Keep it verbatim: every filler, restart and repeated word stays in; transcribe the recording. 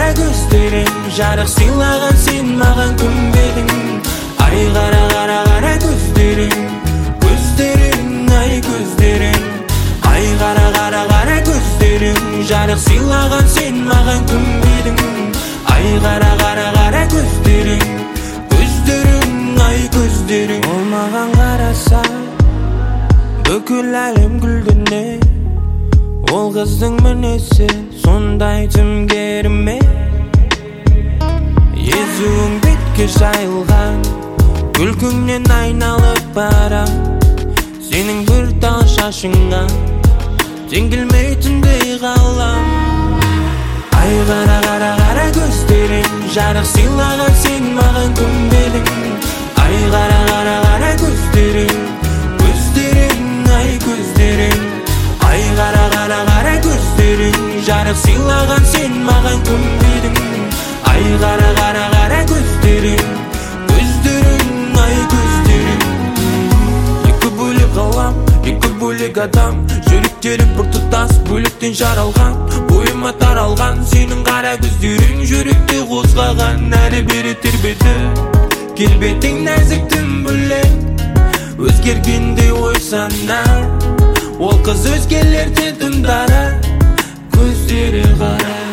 көздерің, жарық сыйлаған сен маған күнбедің. Ай қара қара қара көздерің, көздерің, ай көздерің. Ай қара қара қара көздерің, жарық сыйлаған сен маған күнбедің. Ай қара қара қара көздерің, көздерің, ай көздерің. Ол маған қараса бүкіл әлем гүлдене. Ол қыздың мінезі сондай тым керме. Езуің бетке жайылған, күлкіңнен айналып барам. Сенің бір тал шашыңа тең келмейтіндей ғалам. Ай қара қара қара көздерің, жарық сыйлаған сен маған күнбедің. Ай қара қара қара көздерің, көздерің, ай көздерің. Ай қара қара қара көздерің, жарық сыйлаған сен маған күнбедің. Ай қара қара қара көздерің, көздерің, ай көздерің. Екі бөлек ғалам, екі бөлек адам, жүректері бір тұтас бөлектен жаралған. Бойыма таралған сенің қара көздерің, жүректі қозғаған әрі бері тербеді. Келбетің нәзік тым бөлек, өзгергендей ой сана. Ол қыз өзгелерден тым дара, көздері қара.